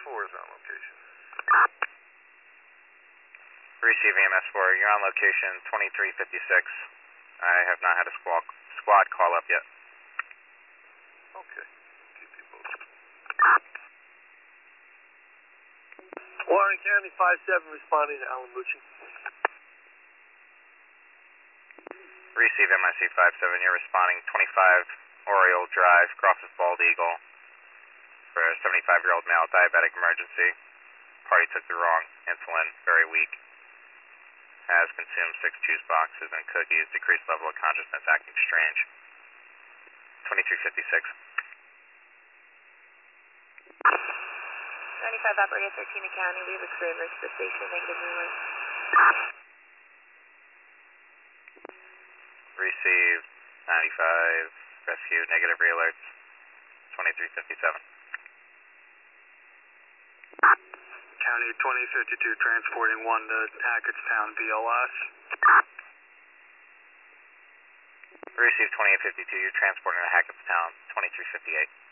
is on location. Receive EMS4, you're on location 2356. I have not had a squad call up yet. Okay, keep you posted. Warren County 5-7 responding to Alan Bucci. Receive MIC 57, you're responding 25 Oriole Drive, crosses Bald Eagle for a 75-year-old male, diabetic emergency. Party took the wrong insulin, very weak. Has consumed 6 juice boxes and cookies, decreased level of consciousness, acting strange. 2356. 95 operator 13 in county, we have a crew emerged to the station, negative moonlight. Receive 95, rescue, negative re-alerts, 2357. County 2052 transporting 1 to Hackettstown BLS. Receive 2852, you're transporting to Hackettstown, 2358.